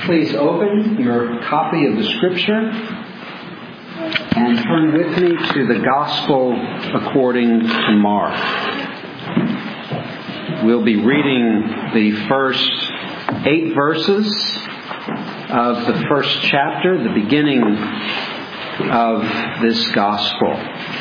Please open your copy of the Scripture and turn with me to the Gospel according to Mark. We'll be reading the first 8 verses of the first chapter, the beginning of this Gospel.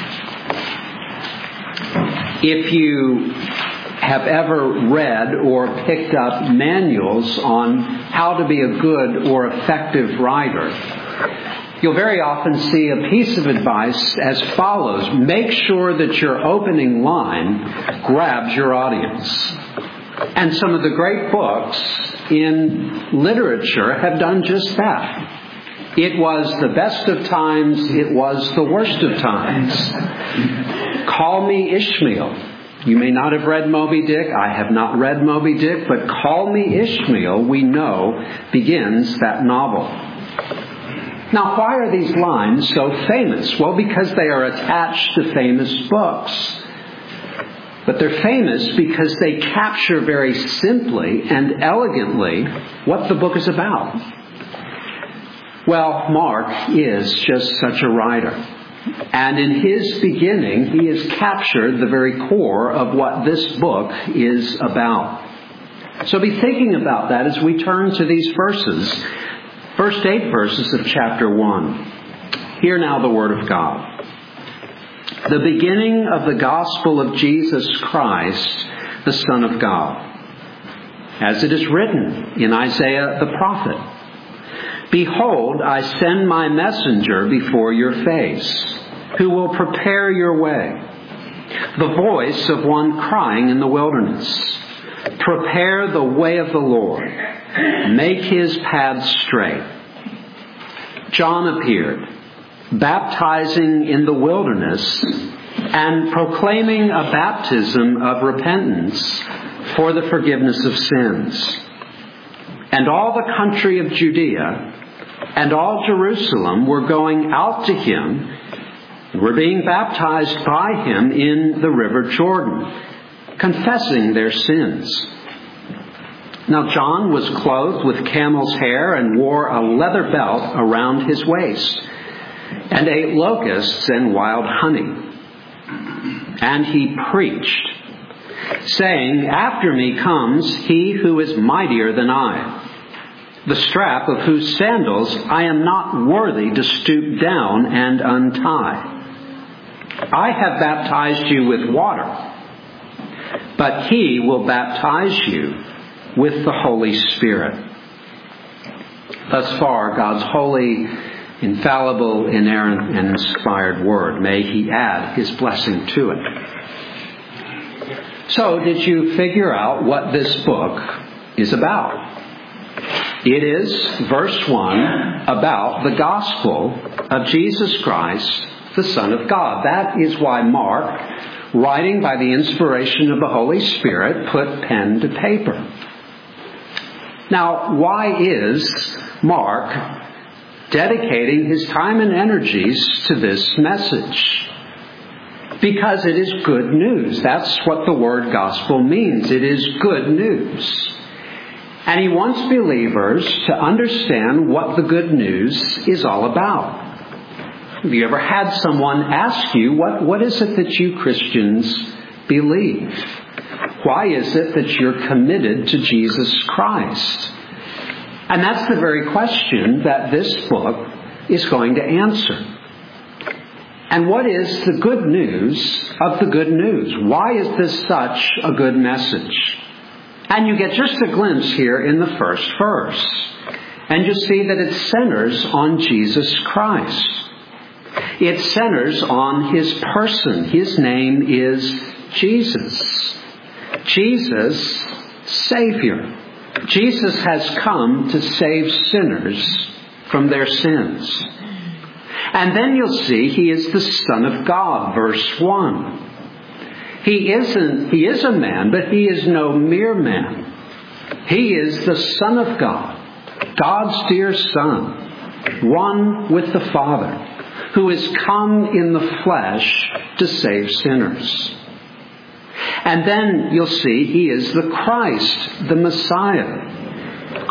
If you have ever read or picked up manuals on how to be a good or effective writer, you'll very often see a piece of advice as follows: make sure that your opening line grabs your audience. And some of the great books in literature have done just that. It was the best of times, it was the worst of times. Call Me Ishmael. You may not have read Moby Dick. I have not read Moby Dick, but Call Me Ishmael, we know, begins that novel. Now, why are these lines so famous? Well, because they are attached to famous books. But they're famous because they capture very simply and elegantly what the book is about. Well, Mark is just such a writer. And in his beginning, he has captured the very core of what this book is about. So be thinking about that as we turn to these verses, first 8 verses of chapter 1. Hear now the word of God. The beginning of the gospel of Jesus Christ, the Son of God. As it is written in Isaiah the prophet, "Behold, I send my messenger before your face, who will prepare your way. The voice of one crying in the wilderness, prepare the way of the Lord, make his paths straight." John appeared, baptizing in the wilderness and proclaiming a baptism of repentance for the forgiveness of sins. And all the country of Judea and all Jerusalem were going out to him, were being baptized by him in the river Jordan, confessing their sins. Now John was clothed with camel's hair and wore a leather belt around his waist, and ate locusts and wild honey. And he preached, saying, "After me comes he who is mightier than I, the strap of whose sandals I am not worthy to stoop down and untie. I have baptized you with water, but he will baptize you with the Holy Spirit." Thus far, God's holy, infallible, inerrant, and inspired word. May he add his blessing to it. So, did you figure out what this book is about? It is, verse 1, about the gospel of Jesus Christ, the Son of God. That is why Mark, writing by the inspiration of the Holy Spirit, put pen to paper. Now, why is Mark dedicating his time and energies to this message? Because it is good news. That's what the word gospel means. It is good news. And he wants believers to understand what the good news is all about. Have you ever had someone ask you, what is it that you Christians believe? Why is it that you're committed to Jesus Christ? And that's the very question that this book is going to answer. And what is the good news of the good news? Why is this such a good message? And you get just a glimpse here in the first verse. And you see that it centers on Jesus Christ. It centers on his person. His name is Jesus. Jesus, Savior. Jesus has come to save sinners from their sins. And then you'll see he is the Son of God, verse 1. He is a man, but he is no mere man. He is the Son of God, God's dear Son, one with the Father, who has come in the flesh to save sinners. And then you'll see he is the Christ, the Messiah.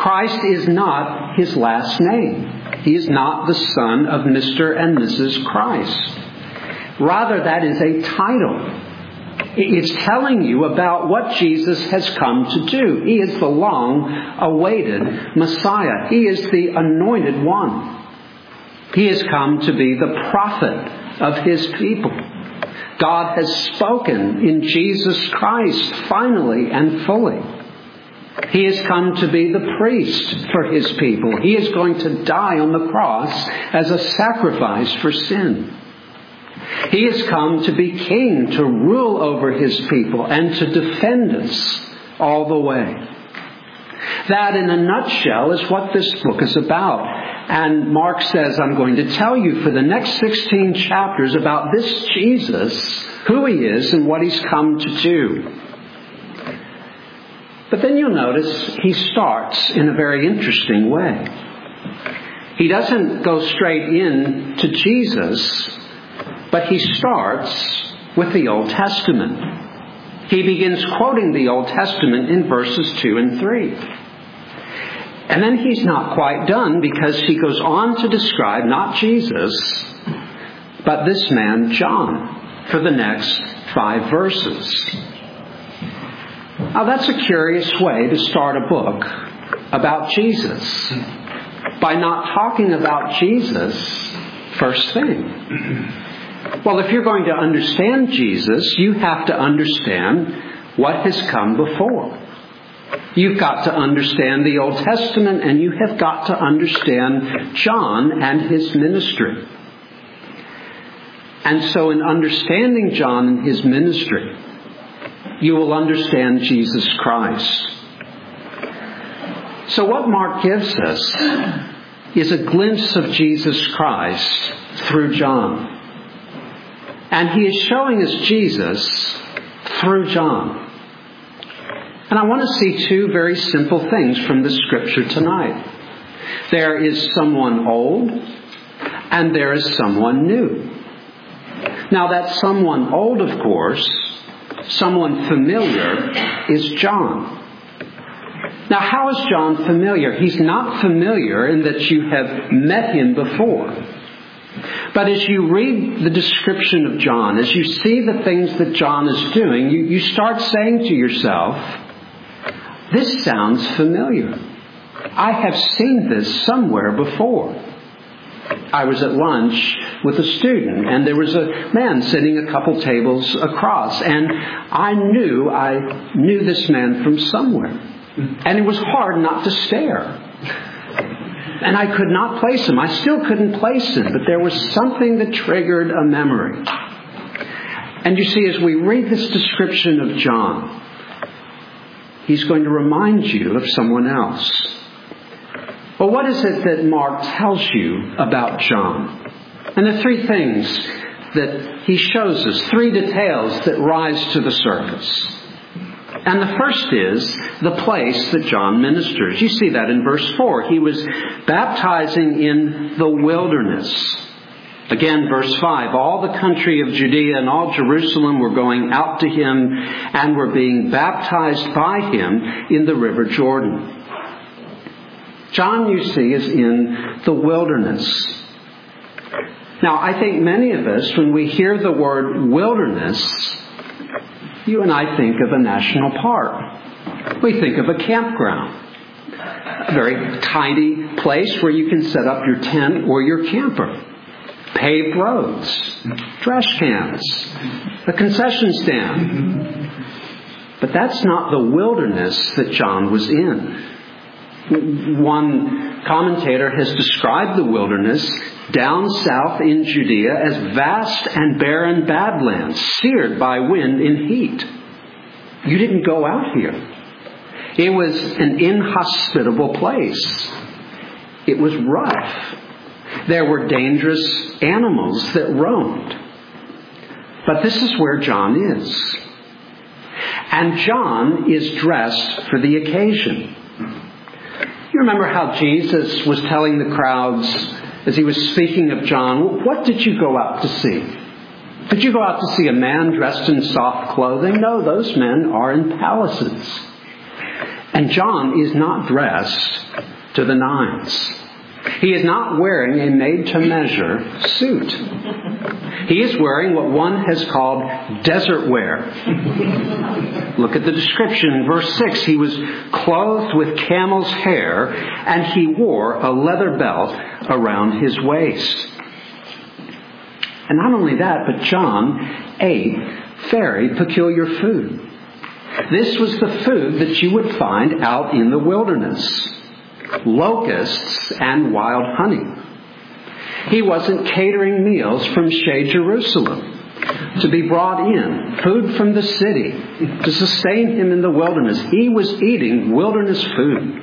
Christ is not his last name. He is not the son of Mr. and Mrs. Christ. Rather, that is a title. It's telling you about what Jesus has come to do. He is the long-awaited Messiah. He is the anointed one. He has come to be the prophet of his people. God has spoken in Jesus Christ finally and fully. He has come to be the priest for his people. He is going to die on the cross as a sacrifice for sin. He has come to be king, to rule over his people, and to defend us all the way. That, in a nutshell, is what this book is about. And Mark says, I'm going to tell you for the next 16 chapters about this Jesus, who he is, and what he's come to do. But then you'll notice he starts in a very interesting way. He doesn't go straight in to Jesus, but he starts with the Old Testament. He begins quoting the Old Testament in verses 2 and 3. And then he's not quite done, because he goes on to describe not Jesus, but this man, John, for the next 5 verses. Now that's a curious way to start a book about Jesus, by not talking about Jesus first thing. Well, if you're going to understand Jesus, you have to understand what has come before. You've got to understand the Old Testament, and you have got to understand John and his ministry. And so in understanding John and his ministry, you will understand Jesus Christ. So what Mark gives us is a glimpse of Jesus Christ through John. And he is showing us Jesus through John. And I want to see 2 very simple things from the scripture tonight. There is someone old, and there is someone new. Now that someone old, of course, someone familiar, is John. Now, how is John familiar? He's not familiar in that you have met him before. But as you read the description of John, as you see the things that John is doing, you start saying to yourself, this sounds familiar. I have seen this somewhere before. I was at lunch with a student, and there was a man sitting a couple tables across, and I knew this man from somewhere. And it was hard not to stare. And I could not place him. I still couldn't place him, but there was something that triggered a memory. And you see, as we read this description of John, he's going to remind you of someone else. Well, what is it that Mark tells you about John? And the 3 things that he shows us, 3 details that rise to the surface. And the first is the place that John ministers. You see that in verse 4. He was baptizing in the wilderness. Again, verse 5. All the country of Judea and all Jerusalem were going out to him and were being baptized by him in the river Jordan. John, you see, is in the wilderness. Now, I think many of us, when we hear the word wilderness, you and I think of a national park. We think of a campground. A very tidy place where you can set up your tent or your camper. Paved roads, trash cans, a concession stand. But that's not the wilderness that John was in. One commentator has described the wilderness down south in Judea as vast and barren badlands, seared by wind and heat. You didn't go out here. It was an inhospitable place. It was rough. There were dangerous animals that roamed. But this is where John is. And John is dressed for the occasion. You remember how Jesus was telling the crowds, as he was speaking of John, what did you go out to see? Did you go out to see a man dressed in soft clothing? No, those men are in palaces. And John is not dressed to the nines. He is not wearing a made-to-measure suit. He is wearing what one has called desert wear. Look at the description in verse 6. He was clothed with camel's hair, and he wore a leather belt around his waist. And not only that, but John ate very peculiar food. This was the food that you would find out in the wilderness. Locusts and wild honey. He wasn't catering meals from Shea Jerusalem to be brought in, food from the city to sustain him in the wilderness. He was eating wilderness food.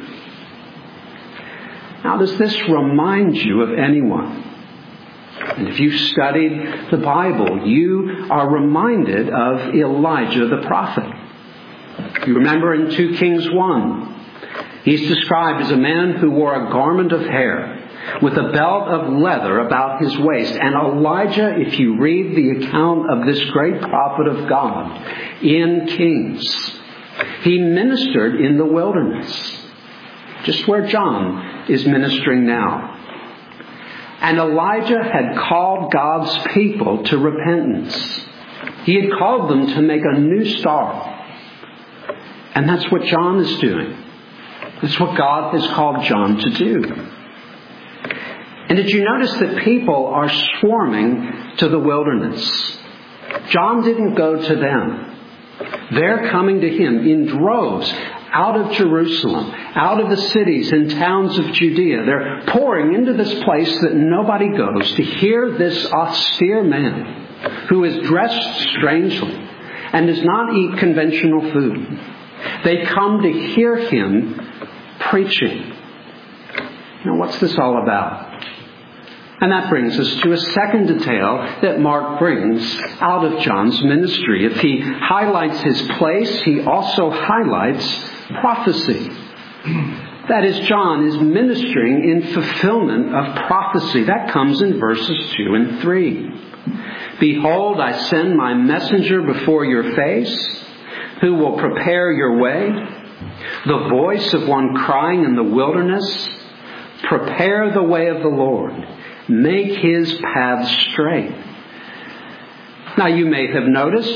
Now, does this remind you of anyone? And if you've studied the Bible, you are reminded of Elijah the prophet. You remember in 2 Kings 1, he's described as a man who wore a garment of hair with a belt of leather about his waist. And Elijah, if you read the account of this great prophet of God in Kings, he ministered in the wilderness, just where John is ministering now. And Elijah had called God's people to repentance. He had called them to make a new start. And that's what John is doing. That's what God has called John to do. And did you notice that people are swarming to the wilderness? John didn't go to them. They're coming to him in droves out of Jerusalem, out of the cities and towns of Judea. They're pouring into this place that nobody goes to hear this austere man who is dressed strangely and does not eat conventional food. They come to hear him preaching. Now, what's this all about? And that brings us to a second detail that Mark brings out of John's ministry. If he highlights his place, he also highlights prophecy. That is, John is ministering in fulfillment of prophecy. That comes in verses 2 and 3. Behold, I send my messenger before your face, who will prepare your way. The voice of one crying in the wilderness, prepare the way of the Lord. Make his paths straight. Now you may have noticed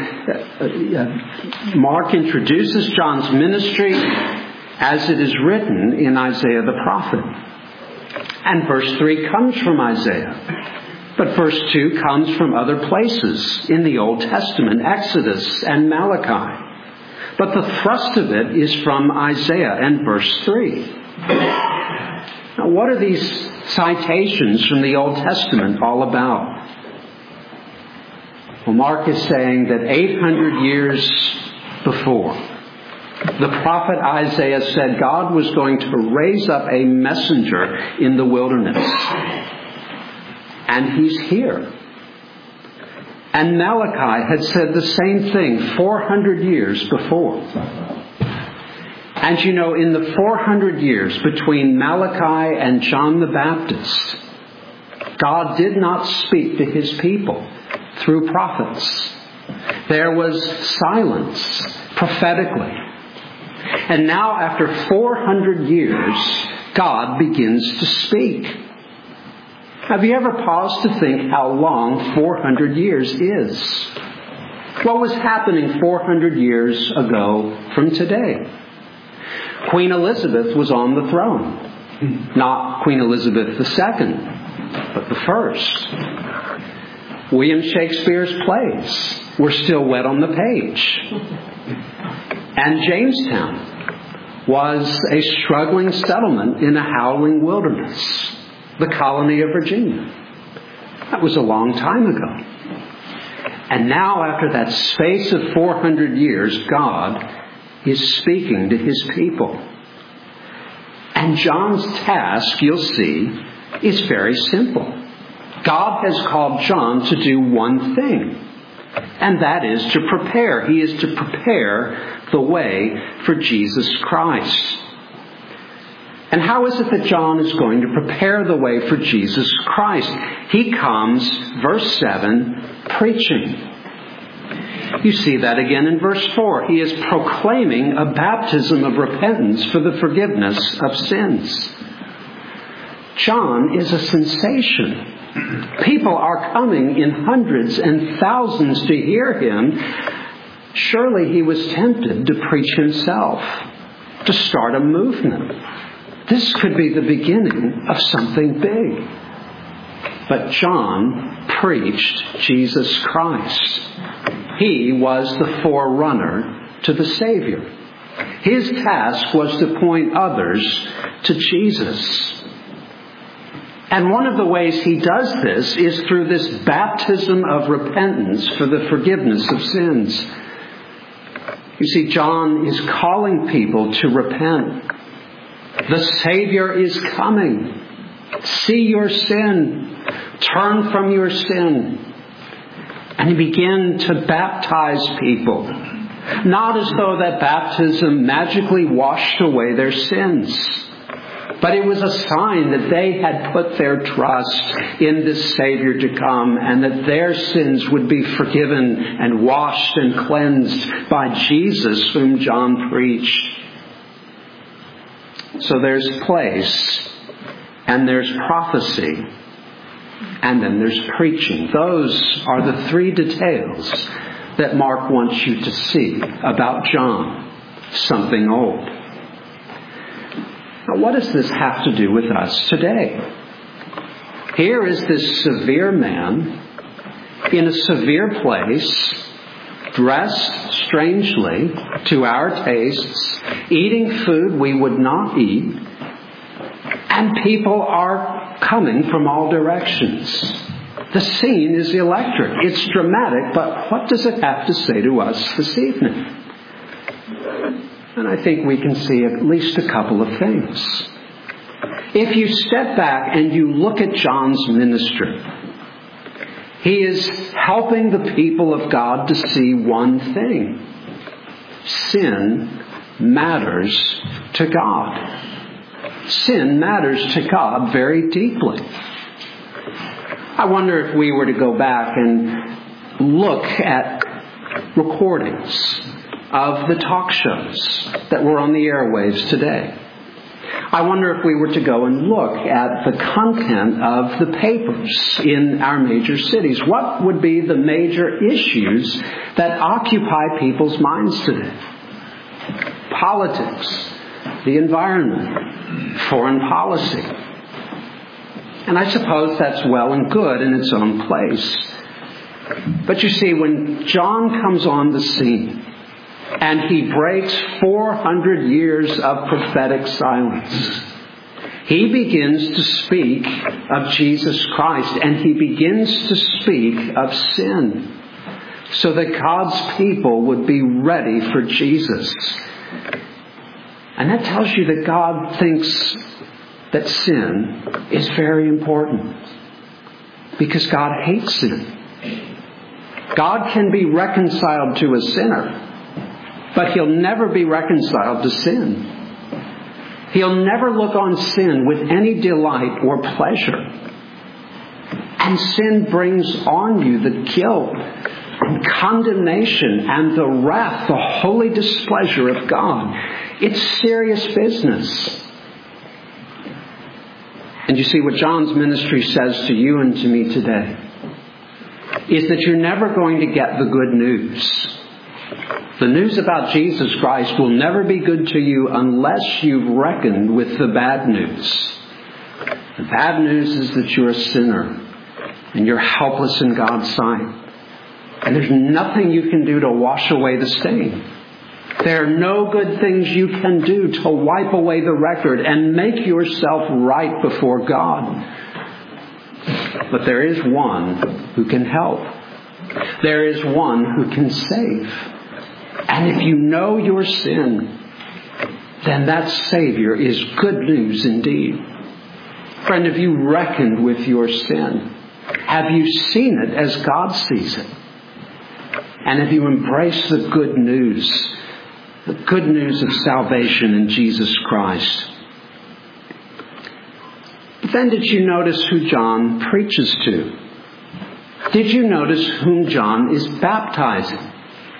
Mark introduces John's ministry as it is written in Isaiah the prophet. And verse 3 comes from Isaiah. But verse 2 comes from other places in the Old Testament, Exodus and Malachi. But the thrust of it is from Isaiah and verse 3. Now, what are these citations from the Old Testament all about? Well, Mark is saying that 800 years before, the prophet Isaiah said God was going to raise up a messenger in the wilderness. And he's here. And Malachi had said the same thing 400 years before. And you know, in the 400 years between Malachi and John the Baptist, God did not speak to his people through prophets. There was silence prophetically. And now, after 400 years, God begins to speak. Have you ever paused to think how long 400 years is? What was happening 400 years ago from today? Queen Elizabeth was on the throne. Not Queen Elizabeth II, but the first. William Shakespeare's plays were still wet on the page. And Jamestown was a struggling settlement in a howling wilderness, the colony of Virginia. That was a long time ago. And now, after that space of 400 years, God is speaking to his people. And John's task, you'll see, is very simple. God has called John to do one thing, and that is to prepare. He is to prepare the way for Jesus Christ. And how is it that John is going to prepare the way for Jesus Christ? He comes, verse 7, preaching. You see that again in verse 4. He is proclaiming a baptism of repentance for the forgiveness of sins. John is a sensation. People are coming in hundreds and thousands to hear him. Surely he was tempted to preach himself, to start a movement. This could be the beginning of something big. But John preached Jesus Christ. He was the forerunner to the Savior. His task was to point others to Jesus. And one of the ways he does this is through this baptism of repentance for the forgiveness of sins. You see, John is calling people to repent. The Savior is coming. See your sin. Turn from your sin. And he began to baptize people. Not as though that baptism magically washed away their sins. But it was a sign that they had put their trust in this Savior to come, and that their sins would be forgiven and washed and cleansed by Jesus, whom John preached. So there's place, and there's prophecy, and then there's preaching. Those are the three details that Mark wants you to see about John, something old. Now, what does this have to do with us today? Here is this severe man in a severe place, dressed strangely to our tastes, eating food we would not eat, and people are coming from all directions. The scene is electric. It's dramatic, but what does it have to say to us this evening? And I think we can see at least a couple of things. If you step back and you look at John's ministry, he is helping the people of God to see one thing. Sin matters to God. Sin matters to God very deeply. I wonder if we were to go back and look at recordings of the talk shows that were on the airwaves today. I wonder if we were to go and look at the content of the papers in our major cities. What would be the major issues that occupy people's minds today? Politics, the environment, foreign policy. And I suppose that's well and good in its own place. But you see, when John comes on the scene, and he breaks 400 years of prophetic silence, he begins to speak of Jesus Christ, and he begins to speak of sin, so that God's people would be ready for Jesus. And that tells you that God thinks that sin is very important, because God hates sin. God can be reconciled to a sinner, but he'll never be reconciled to sin. He'll never look on sin with any delight or pleasure. And sin brings on you the guilt and condemnation and the wrath, the holy displeasure of God. It's serious business. And you see, what John's ministry says to you and to me today is that you're never going to get the good news. The news about Jesus Christ will never be good to you unless you've reckoned with the bad news. The bad news is that you're a sinner and you're helpless in God's sight. And there's nothing you can do to wash away the stain. There are no good things you can do to wipe away the record and make yourself right before God. But there is one who can help. There is one who can save. And if you know your sin, then that Savior is good news indeed. Friend, have you reckoned with your sin? Have you seen it as God sees it? And have you embraced the good news of salvation in Jesus Christ? But then did you notice who John preaches to? Did you notice whom John is baptizing?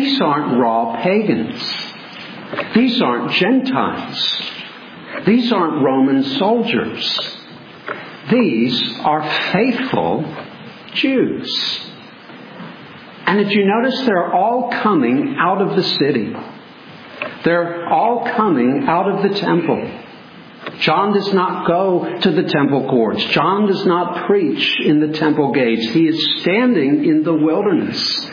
These aren't raw pagans. These aren't Gentiles. These aren't Roman soldiers. These are faithful Jews. And did you notice they're all coming out of the city? They're all coming out of the temple. John does not go to the temple courts. John does not preach in the temple gates. He is standing in the wilderness.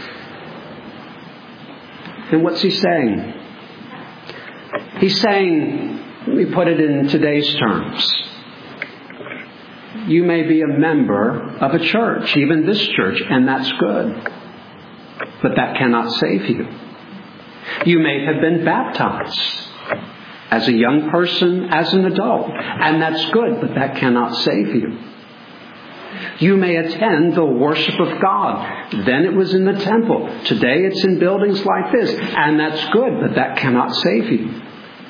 And what's he saying? He's saying, let me put it in today's terms. You may be a member of a church, even this church, and that's good. But that cannot save you. You may have been baptized as a young person, as an adult, and that's good, but that cannot save you. You may attend the worship of God. Then it was in the temple. Today it's in buildings like this, and that's good, but that cannot save you.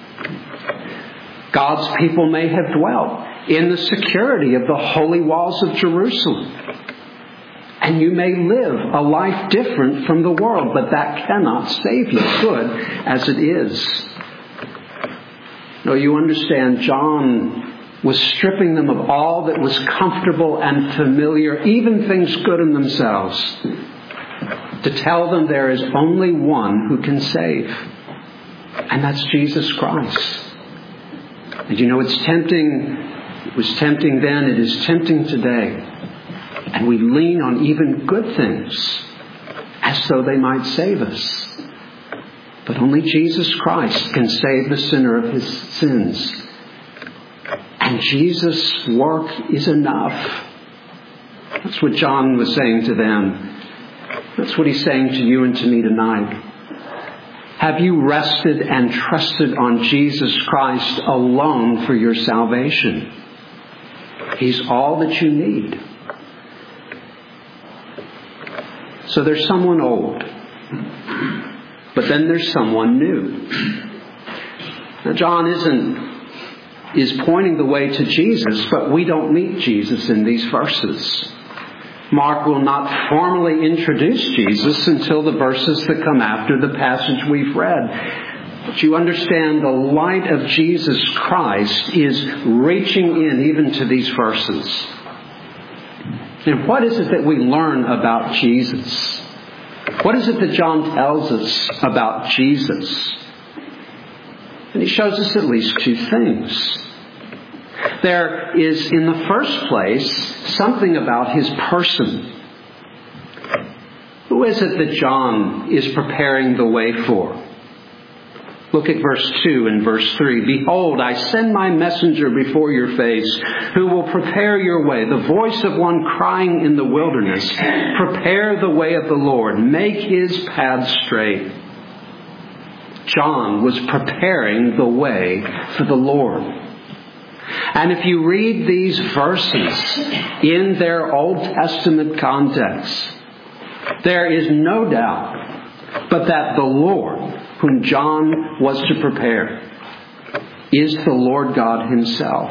God's people may have dwelt in the security of the holy walls of Jerusalem. And you may live a life different from the world, but that cannot save you, good as it is. No, you understand, John was stripping them of all that was comfortable and familiar, even things good in themselves, to tell them there is only one who can save. And that's Jesus Christ. And you know, it's tempting. It was tempting then. It is tempting today. And we lean on even good things as though they might save us. But only Jesus Christ can save the sinner of his sins. And Jesus' work is enough. That's what John was saying to them. That's what he's saying to you and to me tonight. Have you rested and trusted on Jesus Christ alone for your salvation? He's all that you need. So there's someone old, but then there's someone new. Now John is pointing the way to Jesus, but we don't meet Jesus in these verses. Mark will not formally introduce Jesus until the verses that come after the passage we've read. But you understand the light of Jesus Christ is reaching in even to these verses. And what is it that we learn about Jesus? What is it that John tells us about Jesus? And he shows us at least two things. There is, in the first place, something about his person. Who is it that John is preparing the way for? Look at verse 2 and verse 3. Behold, I send my messenger before your face, who will prepare your way. The voice of one crying in the wilderness, prepare the way of the Lord, make his path straight. John was preparing the way for the Lord. And if you read these verses in their Old Testament context, there is no doubt but that the Lord, whom John was to prepare, is the Lord God himself.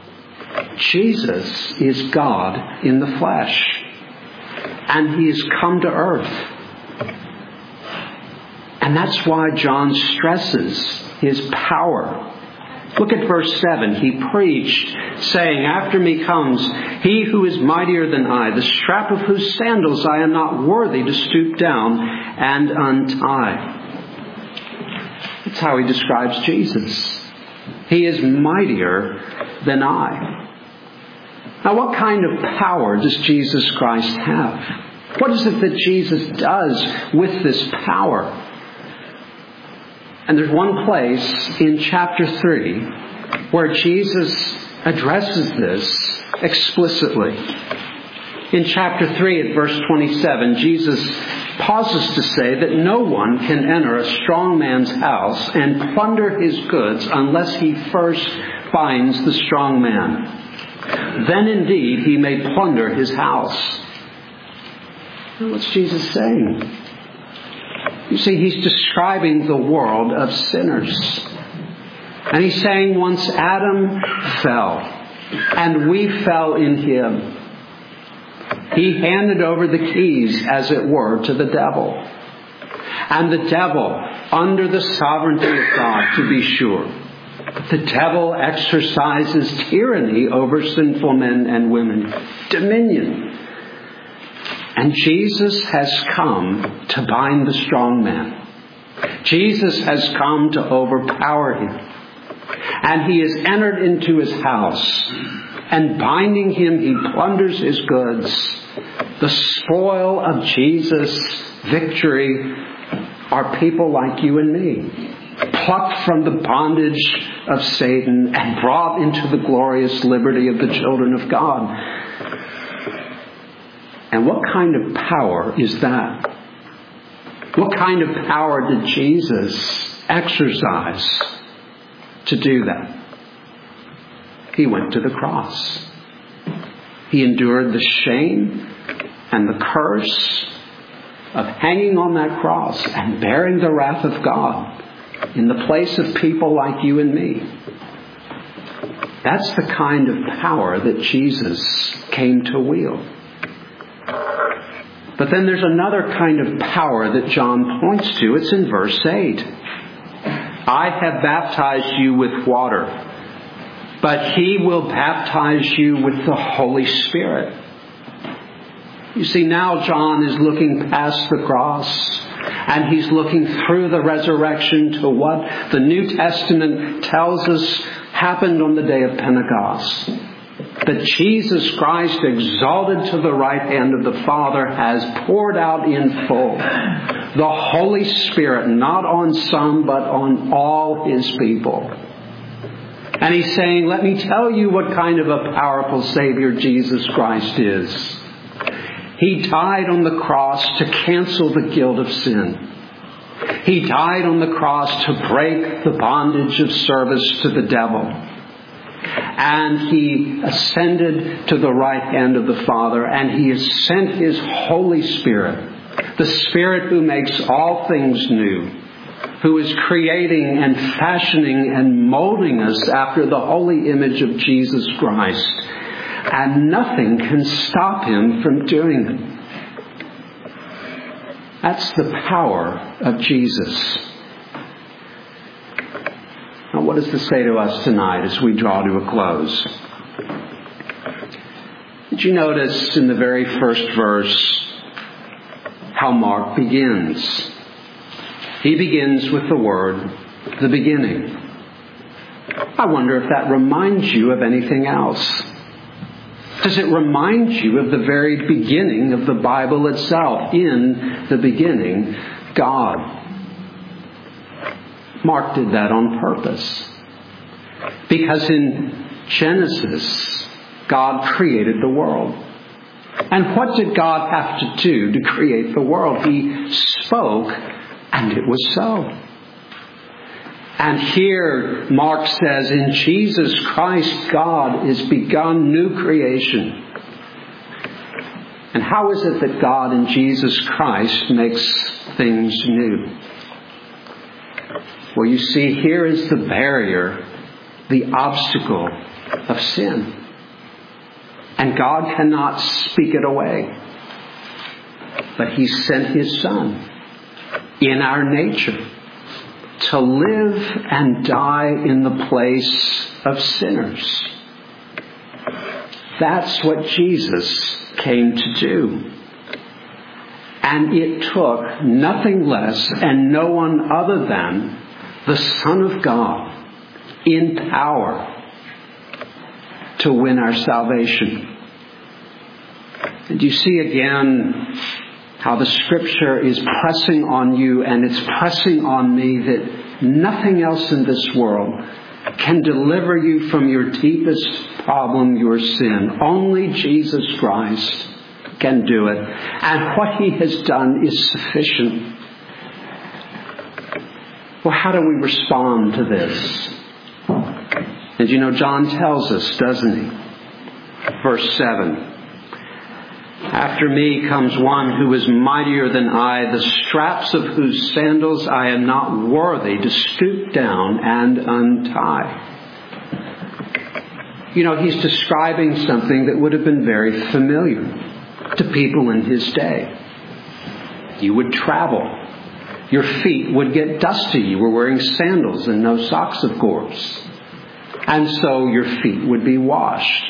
Jesus is God in the flesh. And he has come to earth. And that's why John stresses his power. Look at verse 7. He preached, saying, after me comes he who is mightier than I, the strap of whose sandals I am not worthy to stoop down and untie. That's how he describes Jesus. He is mightier than I. Now, what kind of power does Jesus Christ have? What is it that Jesus does with this power? And there's one place in chapter 3 where Jesus addresses this explicitly. In chapter 3 at verse 27, Jesus pauses to say that no one can enter a strong man's house and plunder his goods unless he first binds the strong man. Then indeed he may plunder his house. Now, what's Jesus saying? You see, he's describing the world of sinners. And he's saying once Adam fell, and we fell in him, he handed over the keys, as it were, to the devil. and the devil under the sovereignty of God, to be sure. But the devil exercises tyranny over sinful men and women, dominion. And Jesus has come to bind the strong man. Jesus has come to overpower him. And he has entered into his house. And binding him, he plunders his goods. The spoil of Jesus' victory are people like you and me, plucked from the bondage of Satan and brought into the glorious liberty of the children of God. And what kind of power is that? What kind of power did Jesus exercise to do that? He went to the cross. He endured the shame and the curse of hanging on that cross and bearing the wrath of God in the place of people like you and me. That's the kind of power that Jesus came to wield. But then there's another kind of power that John points to. It's in verse 8. I have baptized you with water, but he will baptize you with the Holy Spirit. You see, now John is looking past the cross, and he's looking through the resurrection to what the New Testament tells us happened on the day of Pentecost. That Jesus Christ, exalted to the right hand of the Father, has poured out in full the Holy Spirit, not on some, but on all his people. And he's saying, let me tell you what kind of a powerful Savior Jesus Christ is. He died on the cross to cancel the guilt of sin. He died on the cross to break the bondage of service to the devil. And he ascended to the right hand of the Father, and he has sent his Holy Spirit, the Spirit who makes all things new, who is creating and fashioning and molding us after the holy image of Jesus Christ. And nothing can stop him from doing it. That's the power of Jesus. Now, what does this say to us tonight as we draw to a close? Did you notice in the very first verse how Mark begins? He begins with the word, the beginning. I wonder if that reminds you of anything else. Does it remind you of the very beginning of the Bible itself? In the beginning, God. Mark did that on purpose. Because in Genesis, God created the world. And what did God have to do to create the world? He spoke, and it was so. And here, Mark says, in Jesus Christ, God has begun new creation. And how is it that God in Jesus Christ makes things new? Well, you see, here is the barrier, the obstacle of sin. And God cannot speak it away. But He sent His Son in our nature to live and die in the place of sinners. That's what Jesus came to do. And it took nothing less and no one other than the Son of God in power to win our salvation. And you see again how the Scripture is pressing on you and it's pressing on me that nothing else in this world can deliver you from your deepest problem, your sin. Only Jesus Christ can do it. And what He has done is sufficient. Well, how do we respond to this? And you know, John tells us, doesn't he? Verse 7. After me comes one who is mightier than I, the straps of whose sandals I am not worthy to stoop down and untie. You know, he's describing something that would have been very familiar to people in his day. You would travel. Your feet would get dusty. You were wearing sandals and no socks, of course. And so your feet would be washed.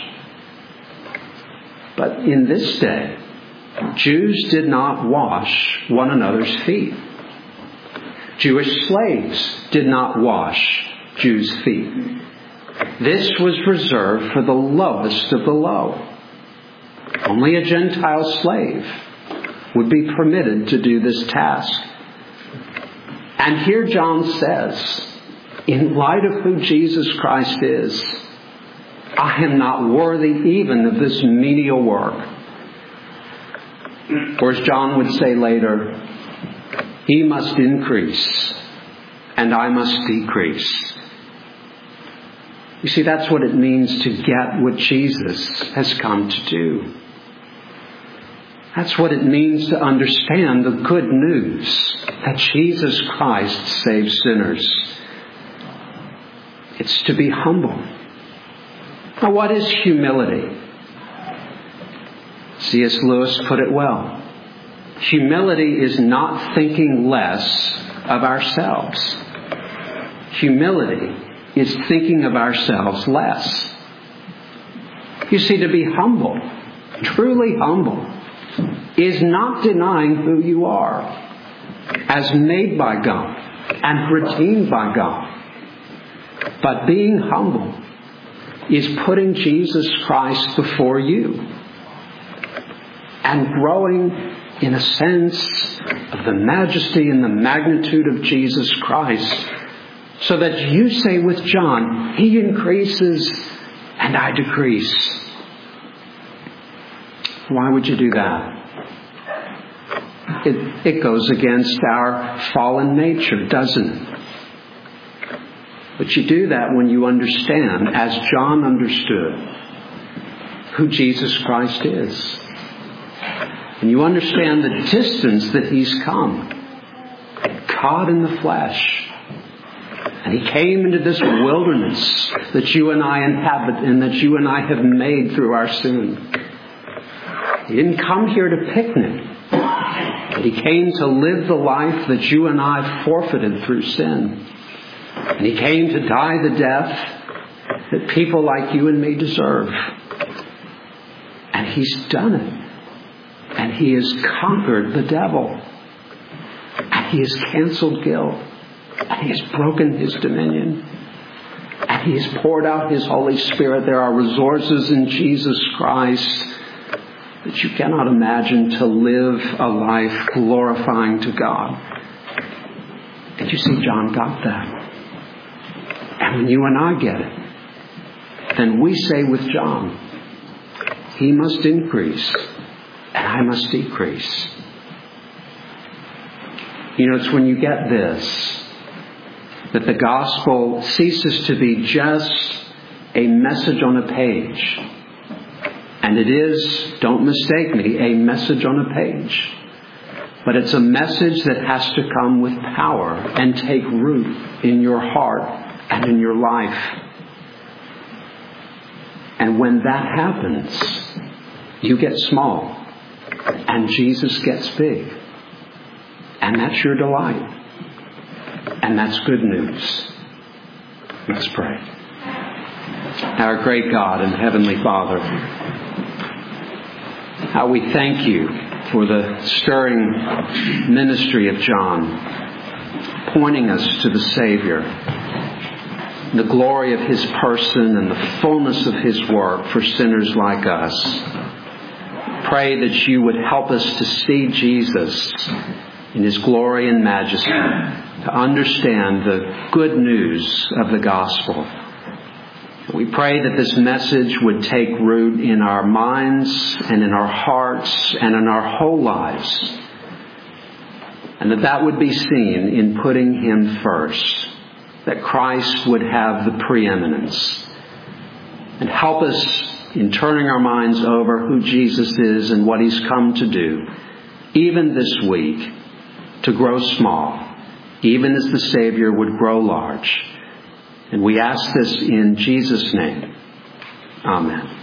But in this day, Jews did not wash one another's feet. Jewish slaves did not wash Jews' feet. This was reserved for the lowest of the low. Only a Gentile slave would be permitted to do this task. And here John says, in light of who Jesus Christ is, I am not worthy even of this menial work. Or as John would say later, he must increase and I must decrease. You see, that's what it means to get what Jesus has come to do. That's what it means to understand the good news that Jesus Christ saves sinners. It's to be humble. Now, what is humility? C.S. Lewis put it well. Humility is not thinking less of ourselves. Humility is thinking of ourselves less. You see, to be humble, truly humble, is not denying who you are as made by God and redeemed by God. But being humble is putting Jesus Christ before you and growing in a sense of the majesty and the magnitude of Jesus Christ, so that you say with John, he increases and I decrease. Why would you do that? It goes against our fallen nature, doesn't it? But you do that when you understand, as John understood, who Jesus Christ is. And you understand the distance that he's come, God in the flesh. And he came into this wilderness that you and I inhabit and that you and I have made through our sin. He didn't come here to picnic. But he came to live the life that you and I forfeited through sin. And he came to die the death that people like you and me deserve. And he's done it. And he has conquered the devil. And he has canceled guilt. And he has broken his dominion. And he has poured out his Holy Spirit. There are resources in Jesus Christ that you cannot imagine to live a life glorifying to God. And you see, John got that. And when you and I get it, then we say with John, he must increase and I must decrease. You know, it's when you get this that the gospel ceases to be just a message on a page. And it is, don't mistake me, a message on a page. But it's a message that has to come with power and take root in your heart and in your life. And when that happens, you get small and Jesus gets big. And that's your delight. And that's good news. Let's pray. Our great God and Heavenly Father, how we thank you for the stirring ministry of John, pointing us to the Savior, the glory of his person and the fullness of his work for sinners like us. Pray that you would help us to see Jesus in his glory and majesty, to understand the good news of the gospel. We pray that this message would take root in our minds and in our hearts and in our whole lives. And that would be seen in putting him first. That Christ would have the preeminence. And help us in turning our minds over who Jesus is and what he's come to do, even this week, to grow small, even as the Savior would grow large. And we ask this in Jesus' name. Amen.